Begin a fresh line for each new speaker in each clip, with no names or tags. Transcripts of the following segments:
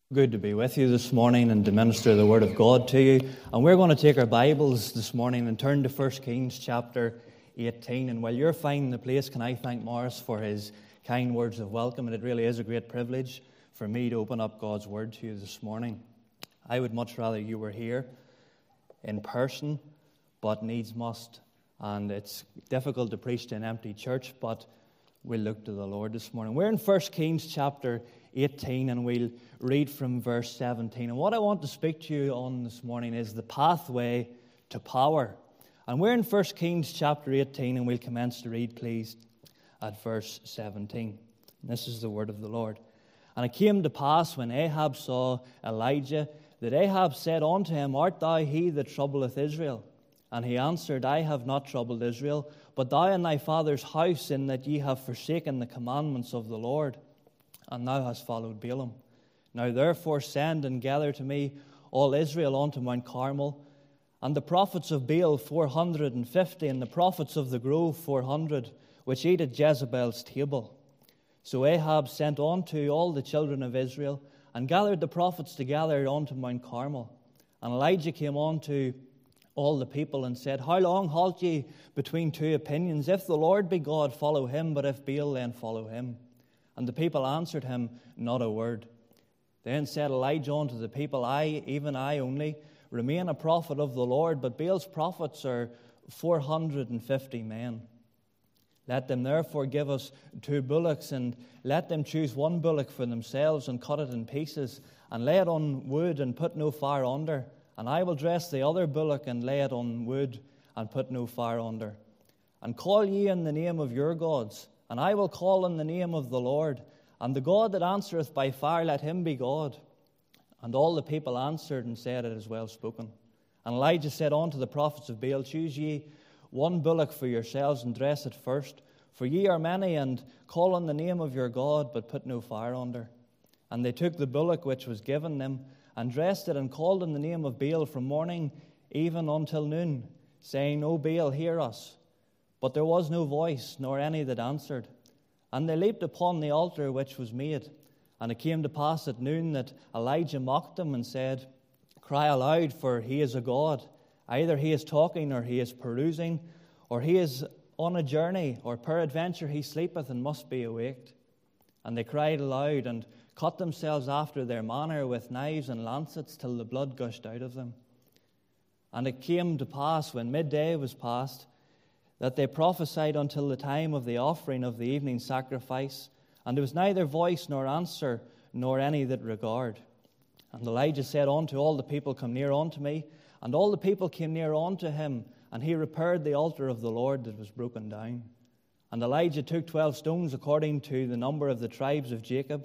Good to be with you this morning and to minister the Word of God to you. And we're going to take our Bibles this morning and turn to 1 Kings chapter 18. And while you're finding the place, can I thank Morris for his kind words of welcome? And it really is a great privilege for me to open up God's Word to you this morning. I would much rather you were here in person, but needs must. And it's difficult to preach to an empty church, but we'll look to the Lord this morning. We're in 1 Kings chapter 18, and we'll read from verse 17. And what I want to speak to you on this morning is the pathway to power. And we're in 1 Kings chapter 18, and we'll commence to read, please, at verse 17. And this is the word of the Lord. And it came to pass, when Ahab saw Elijah, that Ahab said unto him, Art thou he that troubleth Israel? And he answered, I have not troubled Israel, but thou and thy father's house, in that ye have forsaken the commandments of the Lord, and thou hast followed Balaam. Now therefore send and gather to me all Israel unto Mount Carmel, and the prophets of Baal 450, and the prophets of the grove 400, which eat at Jezebel's table. So Ahab sent unto all the children of Israel, and gathered the prophets together unto Mount Carmel. And Elijah came unto all the people, and said, How long halt ye between two opinions? If the Lord be God, follow him, but if Baal, then follow him. And the people answered him not a word. Then said Elijah unto the people, I, even I only, remain a prophet of the Lord, but Baal's prophets are 450 men. Let them therefore give us 2 bullocks, and let them choose 1 bullock for themselves, and cut it in pieces, and lay it on wood, and put no fire under. And I will dress the other bullock, and lay it on wood, and put no fire under. And call ye in the name of your gods, and I will call in the name of the Lord. And the God that answereth by fire, let him be God. And all the people answered and said, It is well spoken. And Elijah said unto the prophets of Baal, Choose ye 1 bullock for yourselves, and dress it first. For ye are many, and call on the name of your God, but put no fire under. And they took the bullock which was given them, and dressed it, and called in the name of Baal from morning even until noon, saying, O Baal, hear us. But there was no voice, nor any that answered. And they leaped upon the altar which was made. And it came to pass at noon that Elijah mocked them, and said, Cry aloud, for he is a god. Either he is talking, or he is perusing, or he is on a journey, or peradventure he sleepeth and must be awaked. And they cried aloud, and cut themselves after their manner with knives and lancets, till the blood gushed out of them. And it came to pass, when midday was past, that they prophesied until the time of the offering of the evening sacrifice, and there was neither voice nor answer, nor any that regard. And Elijah said unto all the people, Come near unto me. And all the people came near unto him, and he repaired the altar of the Lord that was broken down. And Elijah took 12 stones according to the number of the tribes of Jacob,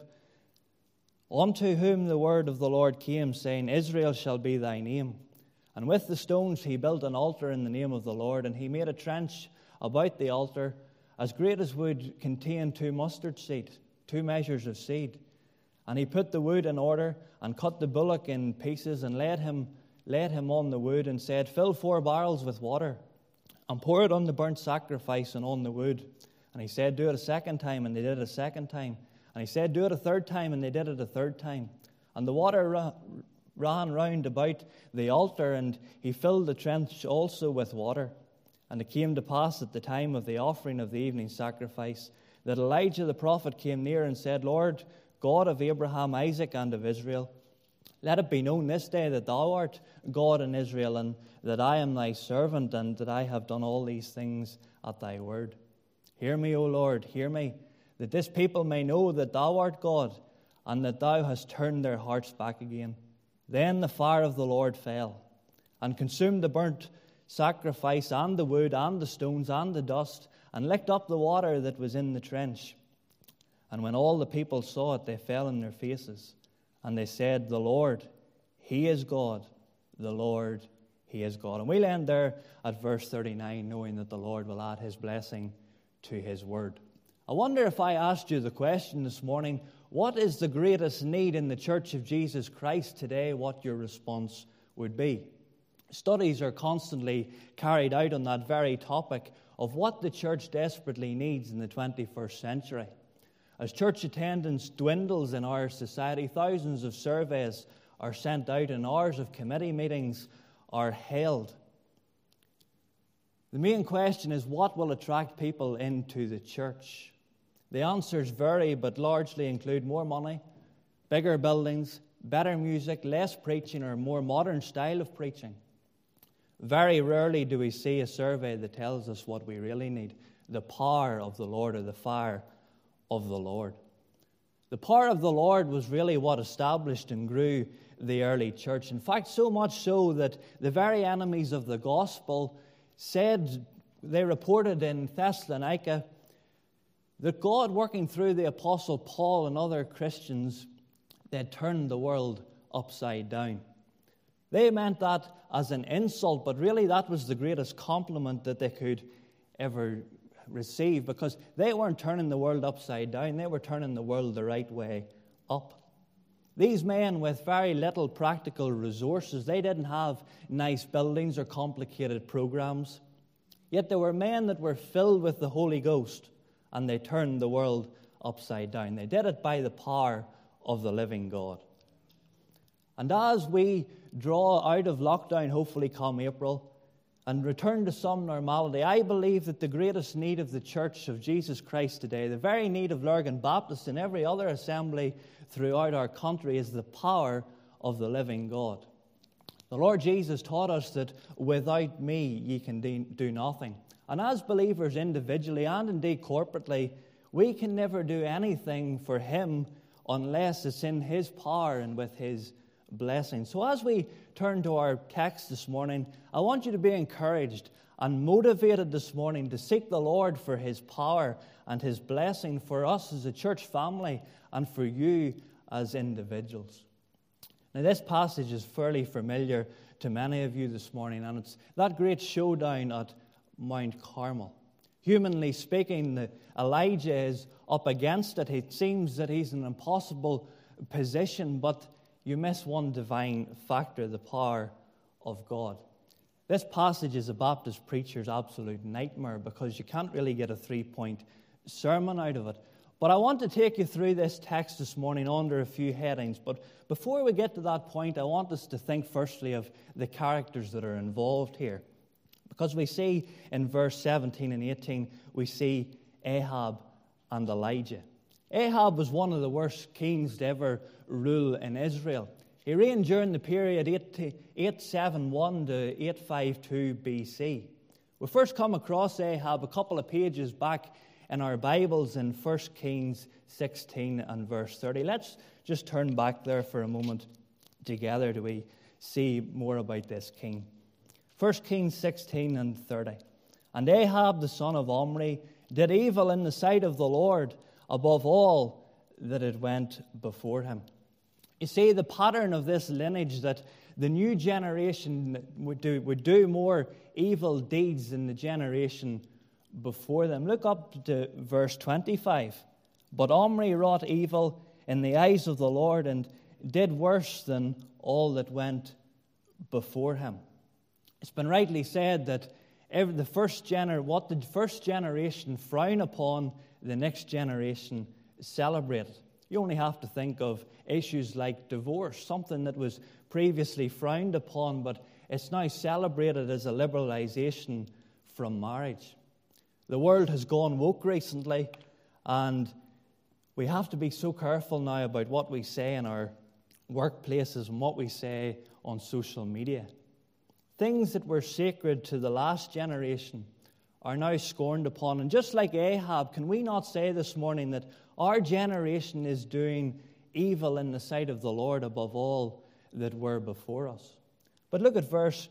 unto whom the word of the Lord came, saying, Israel shall be thy name. And with the stones he built an altar in the name of the Lord, and he made a trench about the altar, as great as would contain 2 mustard seed, 2 measures of seed. And he put the wood in order, and cut the bullock in pieces, and laid him on the wood, and said, Fill 4 barrels with water, and pour it on the burnt sacrifice and on the wood. And he said, Do it a second time, and they did it a second time. And he said, Do it a third time, and they did it a third time. And the water ran round about the altar, and he filled the trench also with water. And it came to pass at the time of the offering of the evening sacrifice, that Elijah the prophet came near and said, Lord, God of Abraham, Isaac, and of Israel, let it be known this day that thou art God in Israel, and that I am thy servant, and that I have done all these things at thy word. Hear me, O Lord, hear me, that this people may know that thou art God, and that thou hast turned their hearts back again. Then the fire of the Lord fell, and consumed the burnt sacrifice, and the wood, and the stones, and the dust, and licked up the water that was in the trench. And when all the people saw it, they fell on their faces, and they said, The Lord, He is God, the Lord, He is God. And we'll end there at verse 39, knowing that the Lord will add His blessing to His word. I wonder if I asked you the question this morning, what is the greatest need in the Church of Jesus Christ today, what your response would be? Studies are constantly carried out on that very topic of what the church desperately needs in the 21st century. As church attendance dwindles in our society, thousands of surveys are sent out and hours of committee meetings are held. The main question is, what will attract people into the church? The answers vary, but largely include more money, bigger buildings, better music, less preaching, or a more modern style of preaching. Very rarely do we see a survey that tells us what we really need: the power of the Lord, or the fire of the Lord. The power of the Lord was really what established and grew the early church. In fact, so much so that the very enemies of the gospel said, they reported in Thessalonica, that God, working through the Apostle Paul and other Christians, they turned the world upside down. They meant that as an insult, but really that was the greatest compliment that they could ever receive, because they weren't turning the world upside down, they were turning the world the right way up. These men with very little practical resources, they didn't have nice buildings or complicated programs, yet they were men that were filled with the Holy Ghost, and they turned the world upside down. They did it by the power of the living God. And as we draw out of lockdown, hopefully come April, and return to some normality, I believe that the greatest need of the Church of Jesus Christ today, the very need of Lurgan Baptist and every other assembly throughout our country, is the power of the living God. The Lord Jesus taught us that without me ye can do nothing. And as believers individually and indeed corporately, we can never do anything for Him unless it's in His power and with His blessing. So as we turn to our text this morning, I want you to be encouraged and motivated this morning to seek the Lord for His power and His blessing for us as a church family and for you as individuals. Now, this passage is fairly familiar to many of you this morning, and it's that great showdown at Mount Carmel. Humanly speaking, Elijah is up against it. It seems that he's in an impossible position, but you miss one divine factor: the power of God. This passage is a Baptist preacher's absolute nightmare, because you can't really get a 3-point sermon out of it. But I want to take you through this text this morning under a few headings. But before we get to that point, I want us to think firstly of the characters that are involved here. Because we see in verse 17 and 18, we see Ahab and Elijah. Ahab was one of the worst kings to ever rule in Israel. He reigned during the period 871 to 852 BC. We first come across Ahab a couple of pages back in our Bibles in 1 Kings 16 and verse 30. Let's just turn back there for a moment together till we see more about this king. 1 Kings 16 and 30. And Ahab the son of Omri did evil in the sight of the Lord above all that it went before him. You see the pattern of this lineage, that the new generation would do more evil deeds than the generation before them. Look up to verse 25. But Omri wrought evil in the eyes of the Lord and did worse than all that went before him. It's been rightly said that what the first generation frown upon, the next generation celebrate it. You only have to think of issues like divorce, something that was previously frowned upon, but it's now celebrated as a liberalization from marriage. The world has gone woke recently, and we have to be so careful now about what we say in our workplaces and what we say on social media. Things that were sacred to the last generation are now scorned upon. And just like Ahab, can we not say this morning that our generation is doing evil in the sight of the Lord above all that were before us? But look at verse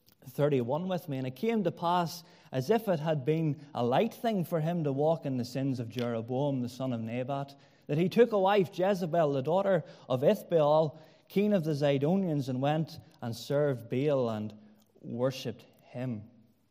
31 with me. And it came to pass, as if it had been a light thing for him to walk in the sins of Jeroboam the son of Nebat, that he took a wife, Jezebel, the daughter of Ithbaal, king of the Zidonians, and went and served Baal and worshipped him.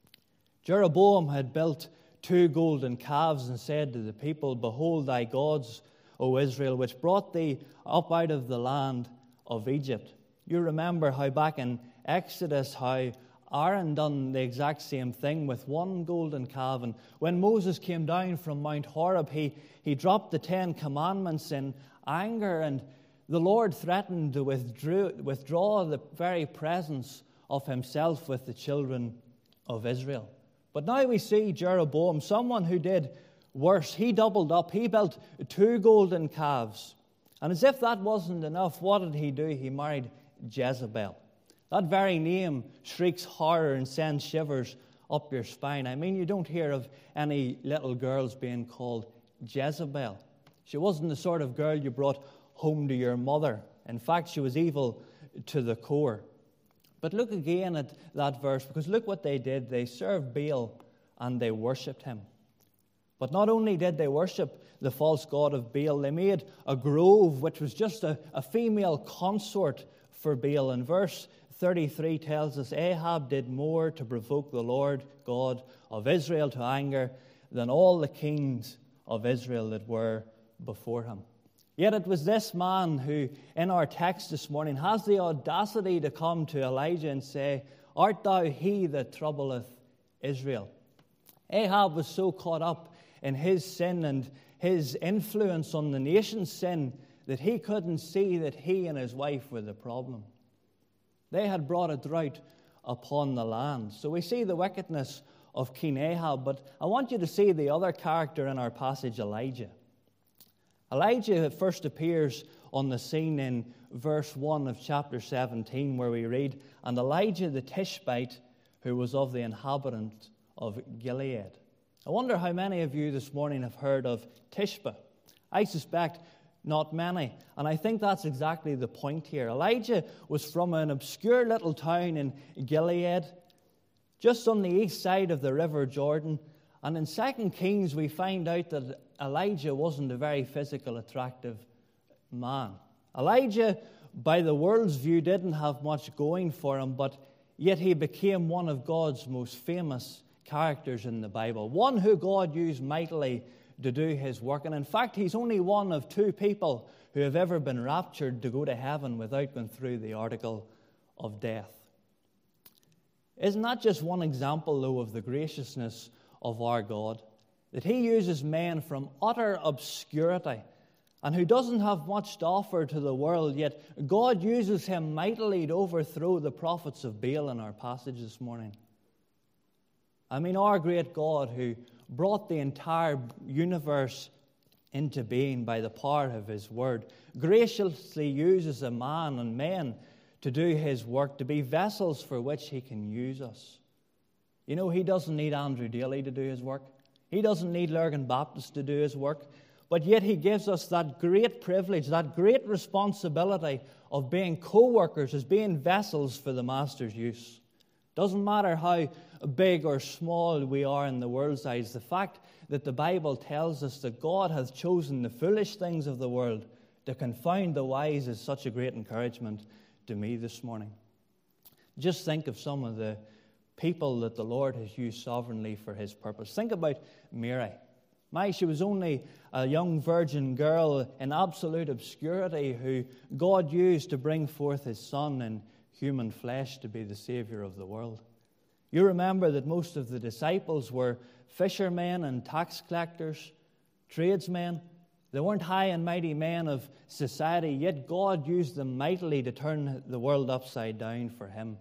Jeroboam had built 2 golden calves and said to the people, Behold thy gods, O Israel, which brought thee up out of the land of Egypt. You remember how back in Exodus, how Aaron done the exact same thing with one golden calf. And when Moses came down from Mount Horeb, he dropped the 10 Commandments in anger, and the Lord threatened to withdraw the very presence of himself with the children of Israel. But now we see Jeroboam, someone who did worse. He doubled up. He built 2 golden calves. And as if that wasn't enough, what did he do? He married Jezebel. That very name shrieks horror and sends shivers up your spine. I mean, you don't hear of any little girls being called Jezebel. She wasn't the sort of girl you brought home to your mother. In fact, she was evil to the core. But look again at that verse, because look what they did. They served Baal and they worshipped him. But not only did they worship the false god of Baal, they made a grove which was just a female consort for Baal. And verse 33 tells us Ahab did more to provoke the Lord God of Israel to anger than all the kings of Israel that were before him. Yet it was this man who, in our text this morning, has the audacity to come to Elijah and say, "Art thou he that troubleth Israel?" Ahab was so caught up in his sin and his influence on the nation's sin that he couldn't see that he and his wife were the problem. They had brought a drought upon the land. So we see the wickedness of King Ahab, but I want you to see the other character in our passage, Elijah. Elijah first appears on the scene in verse 1 of chapter 17, where we read, "And Elijah the Tishbite, who was of the inhabitant of Gilead." I wonder how many of you this morning have heard of Tishbe. I suspect not many, and I think that's exactly the point here. Elijah was from an obscure little town in Gilead, just on the east side of the River Jordan. And in 2 Kings, we find out that Elijah wasn't a very physical, attractive man. Elijah, by the world's view, didn't have much going for him, but yet he became one of God's most famous characters in the Bible, one who God used mightily to do his work. And in fact, he's only one of 2 people who have ever been raptured to go to heaven without going through the article of death. Isn't that just one example, though, of the graciousness of our God? That he uses men from utter obscurity and who doesn't have much to offer to the world, yet God uses him mightily to overthrow the prophets of Baal in our passage this morning. I mean, our great God who brought the entire universe into being by the power of his word graciously uses a man and men to do his work, to be vessels for which he can use us. You know, he doesn't need Andrew Daly to do his work. He doesn't need Lurgan Baptist to do his work. But yet he gives us that great privilege, that great responsibility of being co-workers, as being vessels for the Master's use. Doesn't matter how big or small we are in the world's eyes. The fact that the Bible tells us that God hath chosen the foolish things of the world to confound the wise is such a great encouragement to me this morning. Just think of some of the people that the Lord has used sovereignly for his purpose. Think about Mary. She was only a young virgin girl in absolute obscurity who God used to bring forth his Son in human flesh to be the Savior of the world. You remember that most of the disciples were fishermen and tax collectors, tradesmen. They weren't high and mighty men of society, yet God used them mightily to turn the world upside down for him.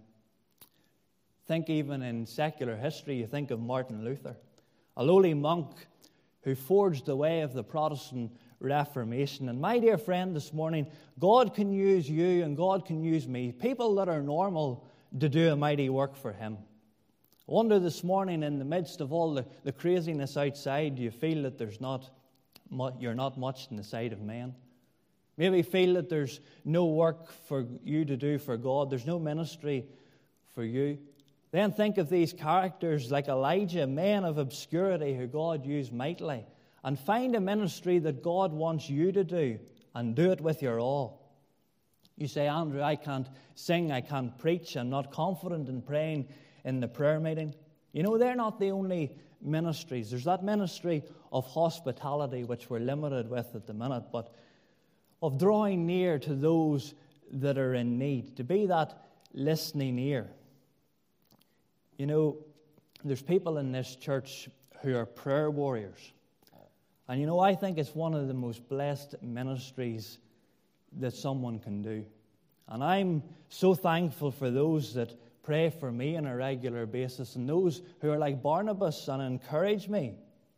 Think even in secular history, you think of Martin Luther, a lowly monk who forged the way of the Protestant Reformation. And my dear friend, this morning, God can use you and God can use me, people that are normal, to do a mighty work for him. I wonder this morning, in the midst of all the craziness outside, do you feel that you're not much in the sight of men? Maybe feel that there's no work for you to do for God. There's no ministry for you. Then think of these characters like Elijah, men of obscurity who God used mightily, and find a ministry that God wants you to do and do it with your all. You say, Andrew, I can't sing, I can't preach, I'm not confident in praying in the prayer meeting. You know, they're not the only ministries. There's that ministry of hospitality, which we're limited with at the minute, but of drawing near to those that are in need, to be that listening ear. You know, there's people in this church who are prayer warriors. And you know, I think it's one of the most blessed ministries that someone can do. And I'm so thankful for those that pray for me on a regular basis and those who are like Barnabas and encourage me.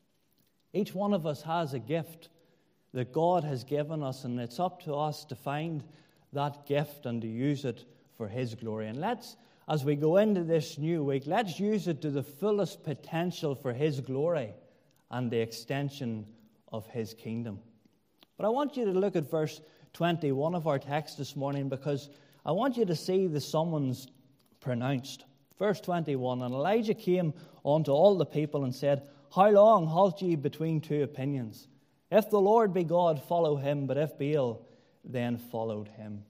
Each one of us has a gift that God has given us, and it's up to us to find that gift and to use it for His glory. And let's, as we go into this new week, let's use it to the fullest potential for His glory and the extension of His kingdom. But I want you to look at verse 21 of our text this morning, because I want you to see the summons pronounced. Verse 21, and Elijah came unto all the people and said, How long halt ye between two opinions? If the Lord be God, follow Him, but if Baal, then followed him.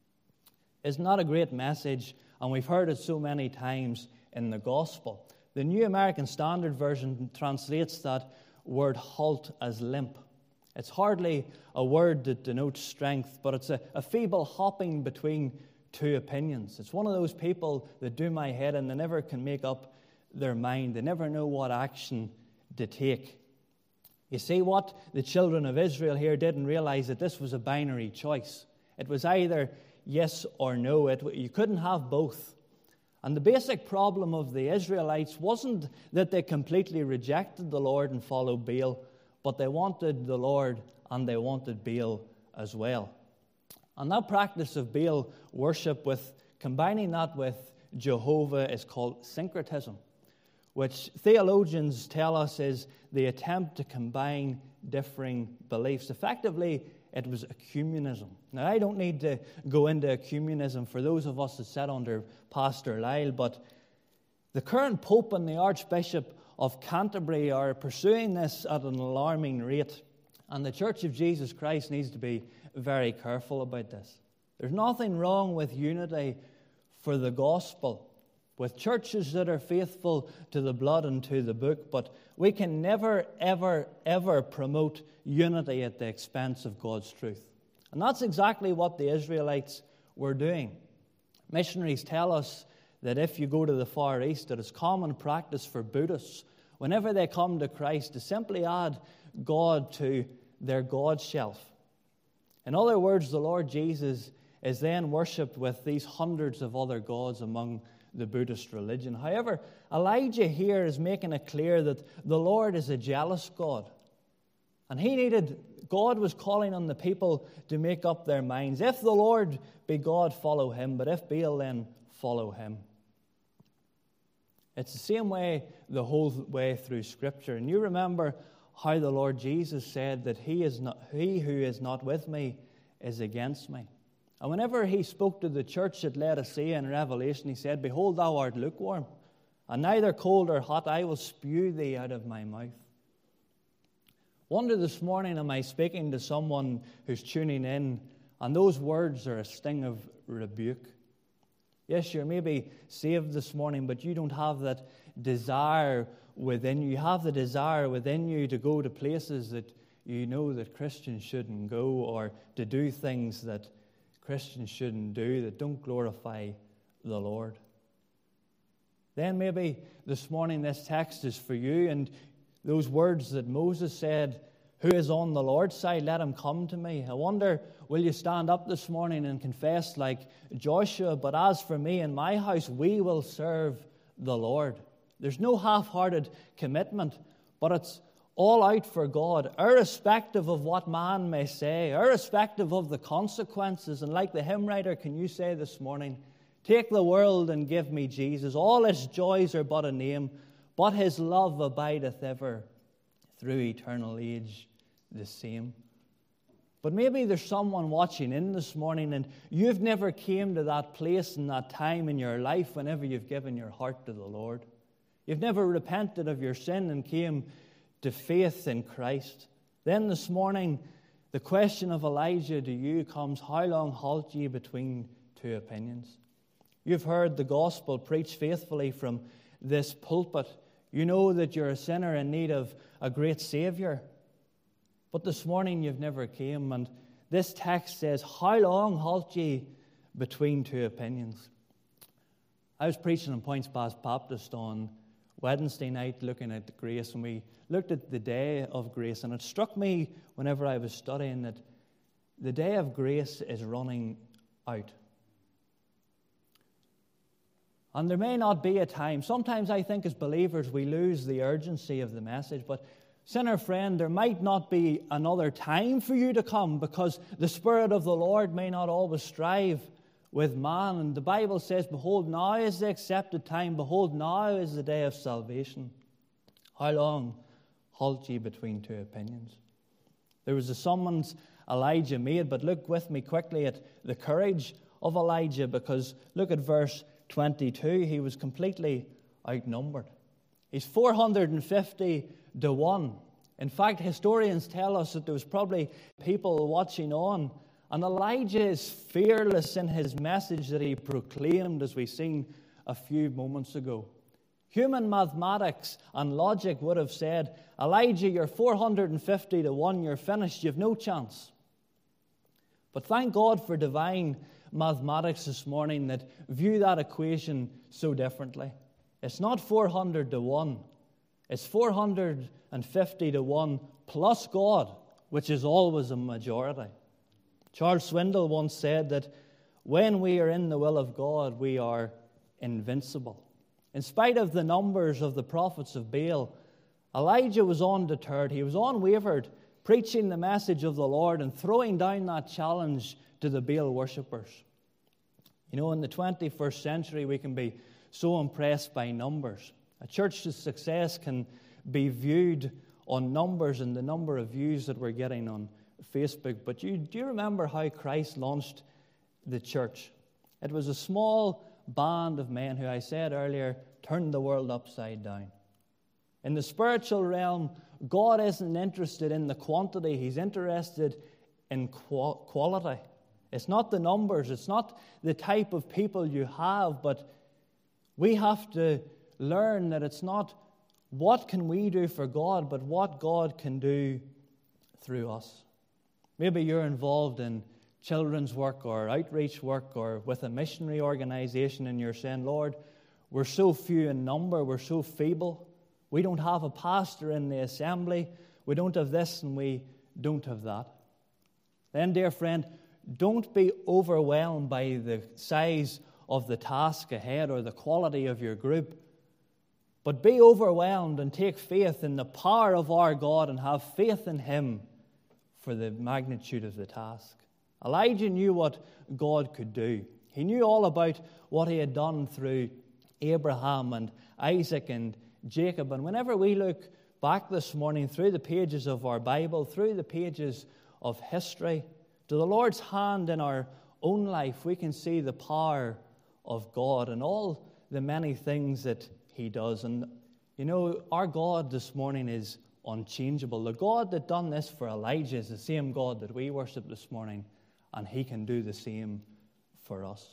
Isn't that a great message? And we've heard it so many times in the gospel. The New American Standard Version translates that word halt as limp. It's hardly a word that denotes strength, but it's a feeble hopping between two opinions. It's one of those people that do my head and they never can make up their mind. They never know what action to take. You see, what the children of Israel here didn't realize, that this was a binary choice. It was either yes or no. You couldn't have both. And the basic problem of the Israelites wasn't that they completely rejected the Lord and followed Baal, but they wanted the Lord and they wanted Baal as well. And that practice of Baal worship, with combining that with Jehovah, is called syncretism, which theologians tell us is the attempt to combine differing beliefs. Effectively, it was ecumenism. Now, I don't need to go into ecumenism for those of us that sit under Pastor Lyle, but the current Pope and the Archbishop of Canterbury are pursuing this at an alarming rate, and the Church of Jesus Christ needs to be very careful about this. There's nothing wrong with unity for the gospel, with churches that are faithful to the blood and to the book, but we can never, ever, ever promote unity at the expense of God's truth. And that's exactly what the Israelites were doing. Missionaries tell us that if you go to the Far East, that it's common practice for Buddhists, whenever they come to Christ, to simply add God to their God shelf. In other words, the Lord Jesus is then worshipped with these hundreds of other gods among the Buddhist religion. However, Elijah here is making it clear that the Lord is a jealous God. And God was calling on the people to make up their minds. If the Lord be God, follow Him, but if Baal, then follow him. It's the same way the whole way through Scripture. And you remember how the Lord Jesus said that he who is not with me is against me. And whenever He spoke to the church at Laodicea in Revelation, He said, Behold, thou art lukewarm, and neither cold or hot, I will spew thee out of my mouth. Wonder this morning, am I speaking to someone who's tuning in, and those words are a sting of rebuke? Yes, you're maybe saved this morning, but you don't have that desire within you. You have the desire within you to go to places that you know that Christians shouldn't go, or to do things that Christians shouldn't do, that don't glorify the Lord. Then maybe this morning this text is for you, and those words that Moses said, who is on the Lord's side, let him come to me. I wonder, will you stand up this morning and confess like Joshua, but as for me and my house, we will serve the Lord. There's no half-hearted commitment, but it's all out for God, irrespective of what man may say, irrespective of the consequences. And like the hymn writer, can you say this morning, take the world and give me Jesus. All its joys are but a name, but His love abideth ever, through eternal age the same. But maybe there's someone watching in this morning and you've never came to that place and that time in your life whenever you've given your heart to the Lord. You've never repented of your sin and came to faith in Christ. Then this morning, the question of Elijah to you comes, how long halt ye between two opinions? You've heard the gospel preached faithfully from this pulpit. You know that you're a sinner in need of a great Savior. But this morning you've never came, and this text says, how long halt ye between two opinions? I was preaching in Points Pass Baptist on Wednesday night looking at the grace, and we looked at the day of grace, and it struck me whenever I was studying that the day of grace is running out. And there may not be a time. Sometimes I think as believers we lose the urgency of the message, but sinner friend, there might not be another time for you to come because the Spirit of the Lord may not always strive with man. And the Bible says, behold, now is the accepted time. Behold, now is the day of salvation. How long halt ye between two opinions? There was a summons Elijah made, but look with me quickly at the courage of Elijah, because look at verse 22. He was completely outnumbered. He's 450 to 1. In fact, historians tell us that there was probably people watching on. And Elijah is fearless in his message that he proclaimed, as we've seen a few moments ago. Human mathematics and logic would have said, Elijah, you're 450 to 1, you're finished, you've no chance. But thank God for divine mathematics this morning that view that equation so differently. It's not 400 to 1. It's 450 to 1 plus God, which is always a majority. Charles Swindoll once said that when we are in the will of God, we are invincible. In spite of the numbers of the prophets of Baal, Elijah was undeterred. He was unwavered, preaching the message of the Lord and throwing down that challenge to the Baal worshippers. You know, in the 21st century, we can be so impressed by numbers. A church's success can be viewed on numbers and the number of views that we're getting on Facebook. But do you remember how Christ launched the church? It was a small band of men who, I said earlier, turned the world upside down. In the spiritual realm, God isn't interested in the quantity. He's interested in quality. It's not the numbers. It's not the type of people you have, but we have to learn that it's not what can we do for God, but what God can do through us. Maybe you're involved in children's work or outreach work or with a missionary organization, and you're saying, Lord, we're so few in number, we're so feeble. We don't have a pastor in the assembly. We don't have this and we don't have that. Then, dear friend, don't be overwhelmed by the size of the task ahead or the quality of your group, but be overwhelmed and take faith in the power of our God and have faith in Him for the magnitude of the task. Elijah knew what God could do. He knew all about what He had done through Abraham and Isaac and Jacob. And whenever we look back this morning through the pages of our Bible, through the pages of history, to the Lord's hand in our own life, we can see the power of God and all the many things that He does. And you know, our God this morning is unchangeable. The God that done this for Elijah is the same God that we worship this morning, and He can do the same for us.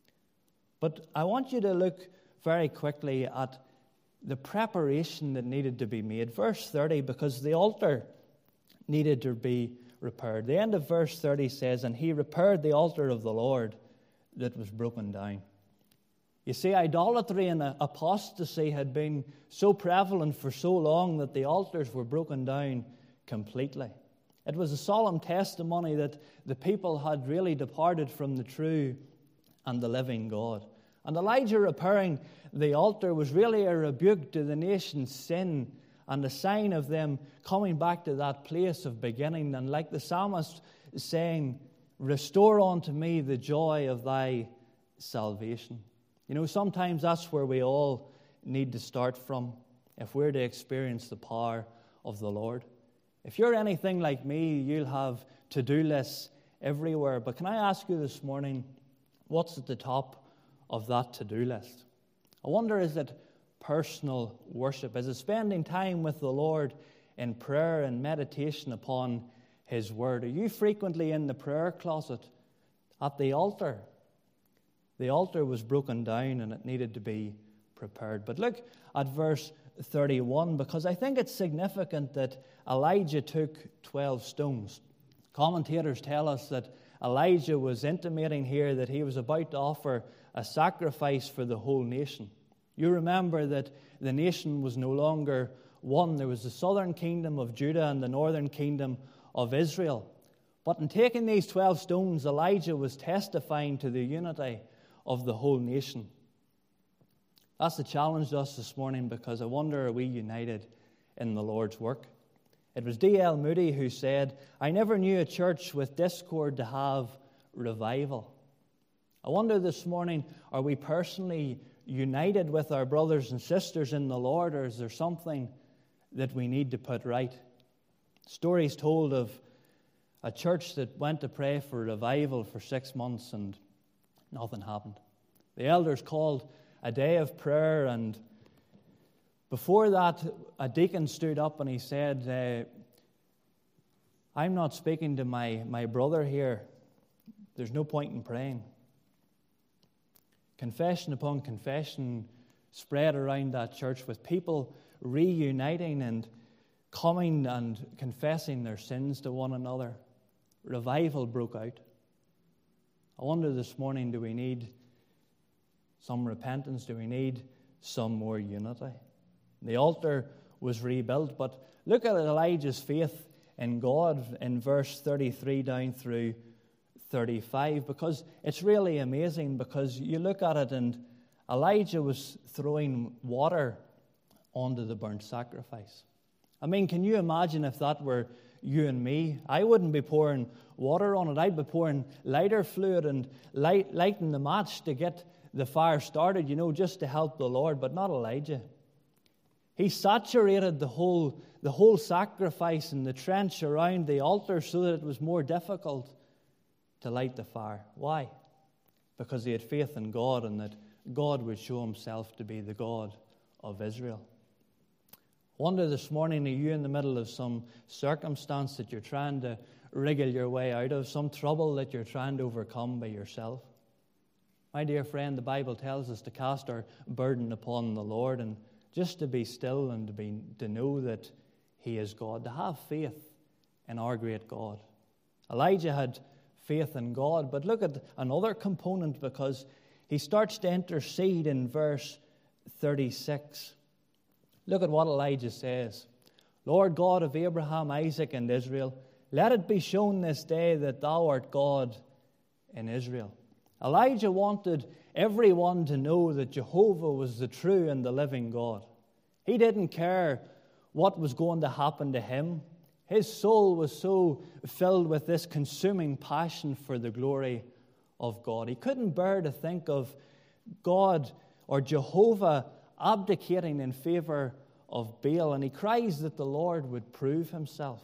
But I want you to look very quickly at the preparation that needed to be made. Verse 30, because the altar needed to be repaired. The end of verse 30 says, and he repaired the altar of the Lord that was broken down. You see, idolatry and apostasy had been so prevalent for so long that the altars were broken down completely. It was a solemn testimony that the people had really departed from the true and the living God. And Elijah repairing the altar was really a rebuke to the nation's sin and a sign of them coming back to that place of beginning. And like the psalmist saying, restore unto me the joy of thy salvation. You know, sometimes that's where we all need to start from if we're to experience the power of the Lord. If you're anything like me, you'll have to-do lists everywhere. But can I ask you this morning, what's at the top of that to-do list? I wonder, is it personal worship? Is it spending time with the Lord in prayer and meditation upon His Word? Are you frequently in the prayer closet at the altar? The altar was broken down and it needed to be prepared. But look at verse 31, because I think it's significant that Elijah took 12 stones. Commentators tell us that Elijah was intimating here that he was about to offer a sacrifice for the whole nation. You remember that the nation was no longer one. There was the southern kingdom of Judah and the northern kingdom of Israel. But in taking these 12 stones, Elijah was testifying to the unity of the whole nation. That's the challenge to us this morning, because I wonder, are we united in the Lord's work? It was D.L. Moody who said, "I never knew a church with discord to have revival." I wonder this morning, are we personally united with our brothers and sisters in the Lord, or is there something that we need to put right? Stories told of a church that went to pray for revival for 6 months and nothing happened. The elders called a day of prayer, and before that, a deacon stood up and he said, "I'm not speaking to my brother here. There's no point in praying." Confession upon confession spread around that church, with people reuniting and coming and confessing their sins to one another. Revival broke out. I wonder this morning, do we need some repentance? Do we need some more unity? The altar was rebuilt, but look at Elijah's faith in God in verse 33 down through 35, because it's really amazing, because you look at it and Elijah was throwing water onto the burnt sacrifice. I mean, can you imagine if that were you and me? I wouldn't be pouring water on it. I'd be pouring lighter fluid and lighting the match to get the fire started, just to help the Lord, but not Elijah. He saturated the whole sacrifice and the trench around the altar so that it was more difficult to light the fire. Why? Because he had faith in God, and that God would show himself to be the God of Israel. I wonder this morning, are you in the middle of some circumstance that you're trying to wriggle your way out of, some trouble that you're trying to overcome by yourself? My dear friend, the Bible tells us to cast our burden upon the Lord, and just to be still and to know that he is God, to have faith in our great God. Elijah had faith in God, but look at another component, because he starts to intercede in verse 36. Look at what Elijah says. "Lord God of Abraham, Isaac, and Israel, let it be shown this day that thou art God in Israel." Elijah wanted everyone to know that Jehovah was the true and the living God. He didn't care what was going to happen to him. His soul was so filled with this consuming passion for the glory of God. He couldn't bear to think of God or Jehovah abdicating in favor of Baal, and he cries that the Lord would prove himself.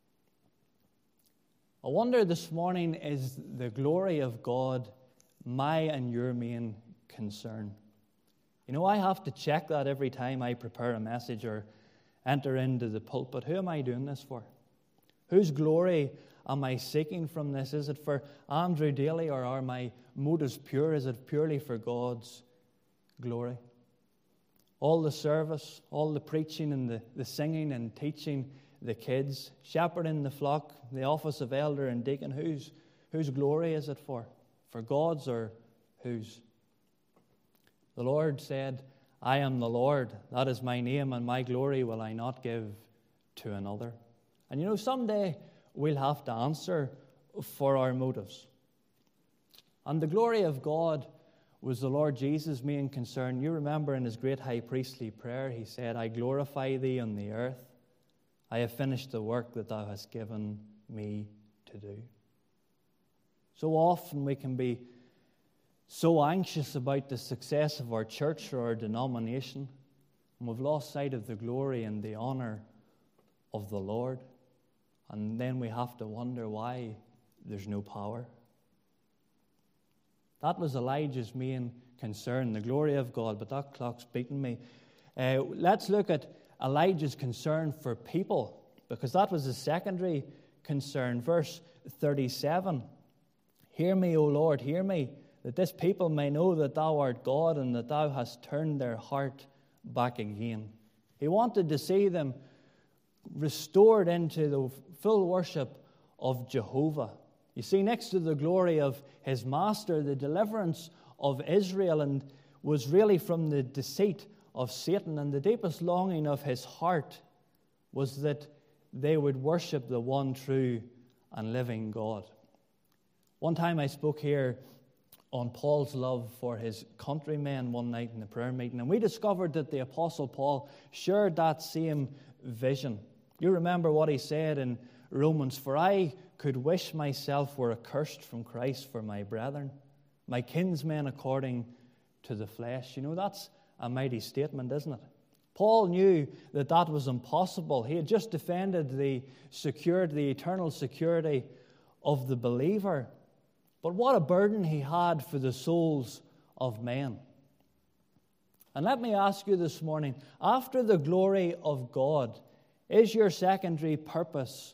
I wonder this morning, is the glory of God my and your main concern? I have to check that every time I prepare a message or enter into the pulpit. Who am I doing this for? Whose glory am I seeking from this? Is it for Andrew Daly, or are my motives pure? Is it purely for God's glory? All the service, all the preaching and the singing and teaching the kids, shepherding the flock, the office of elder and deacon, whose glory is it for? For God's or whose? The Lord said, "I am the Lord, that is my name, and my glory will I not give to another." And someday we'll have to answer for our motives. And the glory of God was the Lord Jesus' main concern. You remember in his great high priestly prayer, he said, "I glorify thee on the earth. I have finished the work that thou hast given me to do." So often we can be so anxious about the success of our church or our denomination, and we've lost sight of the glory and the honor of the Lord. And then we have to wonder why there's no power. That was Elijah's main concern, the glory of God, but that clock's beating me. Let's look at Elijah's concern for people, because that was a secondary concern. Verse 37, "Hear me, O Lord, hear me, that this people may know that thou art God, and that thou hast turned their heart back again." He wanted to see them restored into the full worship of Jehovah. You see, next to the glory of his master, the deliverance of Israel and was really from the deceit of Satan, and the deepest longing of his heart was that they would worship the one true and living God. One time I spoke here on Paul's love for his countrymen one night in the prayer meeting, and we discovered that the Apostle Paul shared that same vision. You remember what he said in Romans, "For I could wish myself were accursed from Christ for my brethren, my kinsmen according to the flesh." You know, that's a mighty statement, isn't it? Paul knew that that was impossible. He had just defended the eternal security of the believer. But what a burden he had for the souls of men. And let me ask you this morning, after the glory of God, is your secondary purpose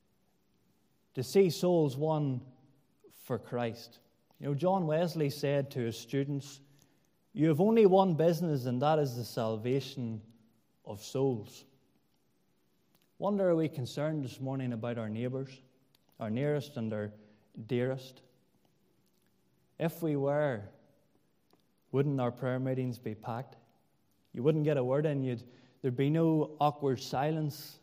to see souls won for Christ? You know, John Wesley said to his students, "You have only one business, and that is the salvation of souls." Wonder, are we concerned this morning about our neighbours, our nearest and our dearest? If we were, wouldn't our prayer meetings be packed? You wouldn't get a word in, there'd be no awkward silence.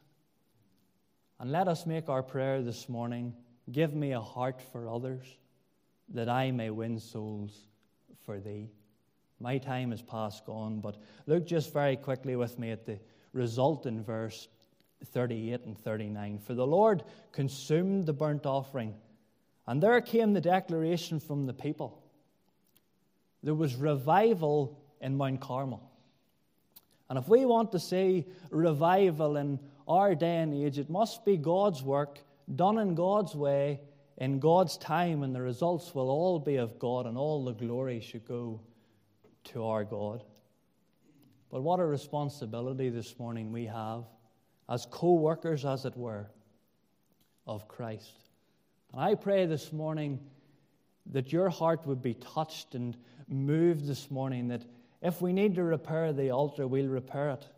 And let us make our prayer this morning, "Give me a heart for others, that I may win souls for thee." My time is past gone, but look just very quickly with me at the result in verse 38 and 39. "For the Lord consumed the burnt offering, and there came the declaration from the people." There was revival in Mount Carmel. And if we want to see revival in our day and age, it must be God's work, done in God's way, in God's time, and the results will all be of God, and all the glory should go to our God. But what a responsibility this morning we have as co-workers, as it were, of Christ. And I pray this morning that your heart would be touched and moved this morning, that if we need to repair the altar, we'll repair it.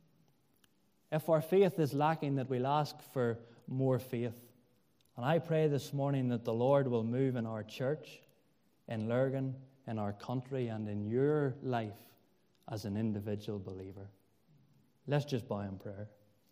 If our faith is lacking, that we'll ask for more faith. And I pray this morning that the Lord will move in our church, in Lurgan, in our country, and in your life as an individual believer. Let's just bow in prayer.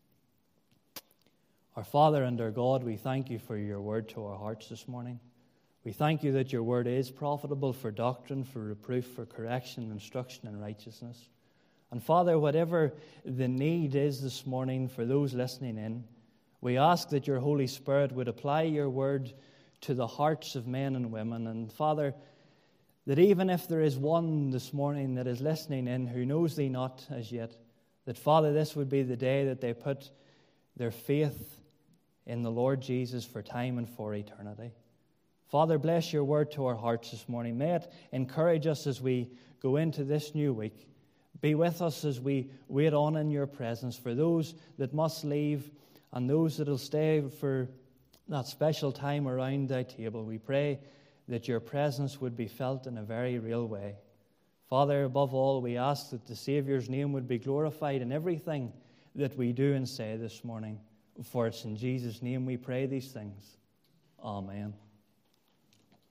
Our Father and our God, we thank you for your word to our hearts this morning. We thank you that your word is profitable for doctrine, for reproof, for correction, instruction, and righteousness. And Father, whatever the need is this morning for those listening in, we ask that your Holy Spirit would apply your word to the hearts of men and women. And Father, that even if there is one this morning that is listening in who knows thee not as yet, that Father, this would be the day that they put their faith in the Lord Jesus for time and for eternity. Father, bless your word to our hearts this morning. May it encourage us as we go into this new week. Be with us as we wait on in your presence for those that must leave and those that will stay for that special time around thy table. We pray that your presence would be felt in a very real way. Father, above all, we ask that the Saviour's name would be glorified in everything that we do and say this morning. For it's in Jesus' name we pray these things. Amen.